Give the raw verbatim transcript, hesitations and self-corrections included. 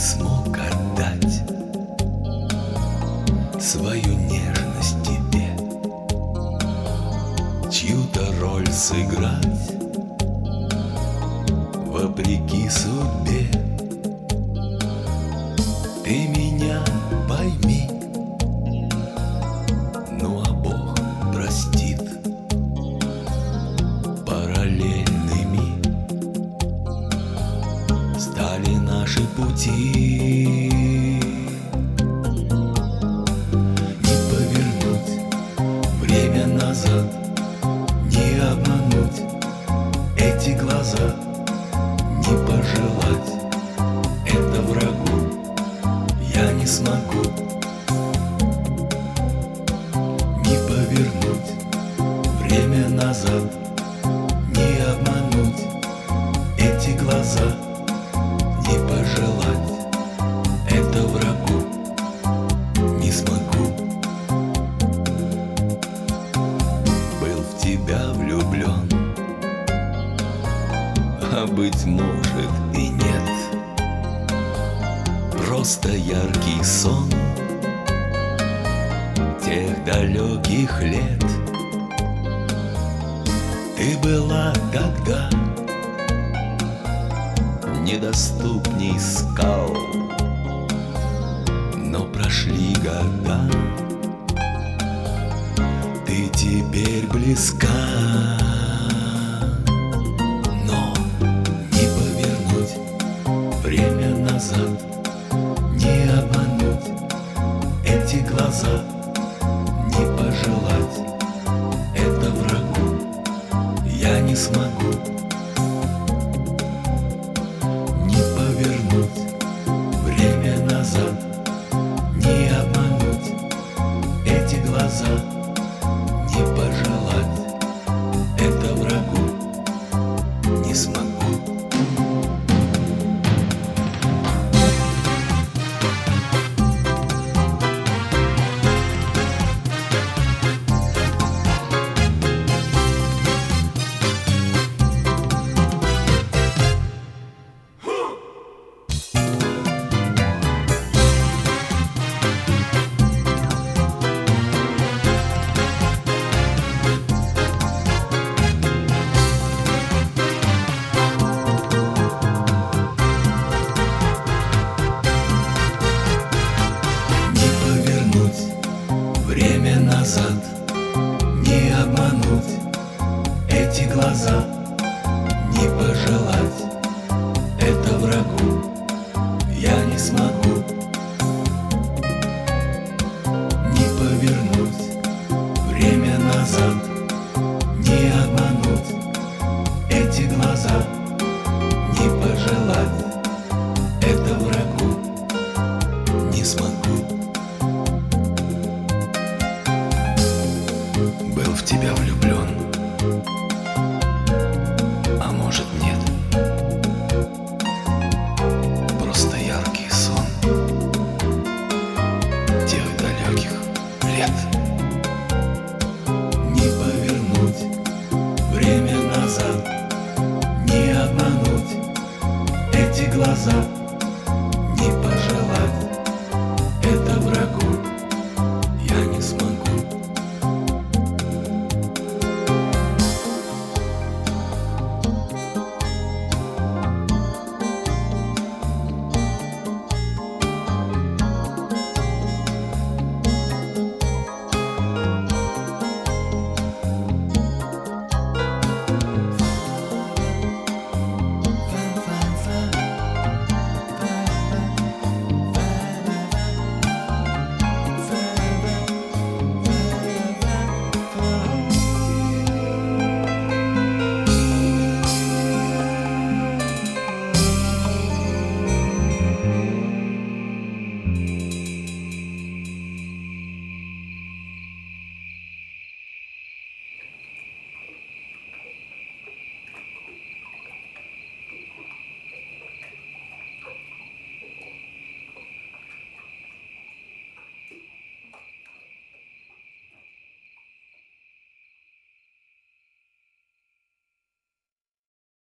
смог отдать свою нежность тебе, чью-то роль сыграть вопреки судьбе. Ты меня пойми, ну а Бог простит. Параллельными стали наши пути. Не повернуть время назад, не обмануть эти глаза, не пожелать это врагу я не смогу. Не повернуть время назад, не обмануть эти глаза, не пожелать это врагу не смогу. Был в тебя влюблен, а быть может и нет. Просто яркий сон тех далеких лет. Ты была тогда недоступней скал, но прошли года, ты теперь близка. Но не повернуть время назад, не обмануть эти глаза, не пожелать это врагу я не смогу. Не повернуть время назад, не обмануть эти глаза, не пожелать это врагу не смогу. Время назад, не обмануть эти глаза, не пожелать это врагу я не смогу. Не повернуть время назад, не обмануть эти глаза, не пожелать это врагу не смогу. Был в тебя влюблен, а может нет. Просто яркий сон тех далеких лет. Не повернуть время назад, не обмануть эти глаза,